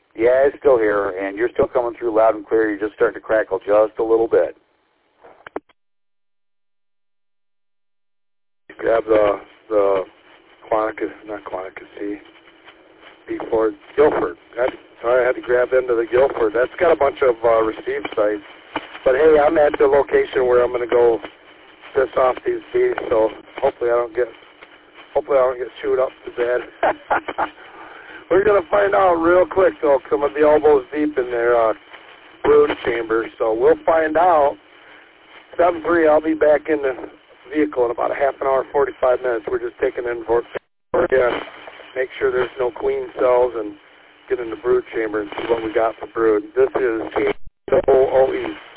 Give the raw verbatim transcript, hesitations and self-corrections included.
Yeah, it's still here, and you're still coming through loud and clear. You're just starting to crackle just a little bit. Grab the the Quantica, not Quantica C, B Ford, Guilford. That's, sorry, I had to grab into the Guilford. That's got a bunch of uh, receive sites. But hey, I'm at the location where I'm going to go piss off these bees, so hopefully I don't get, hopefully I don't get chewed up to bad. We're going to find out real quick, though, because I'm going to be elbows deep in their uh, brood chamber. So we'll find out. seven three, I'll be back in the vehicle in about a half an hour, forty-five minutes. We're just taking in for yeah, make sure there's no queen cells and get in the brood chamber and see what we got for brood. This is T O O E.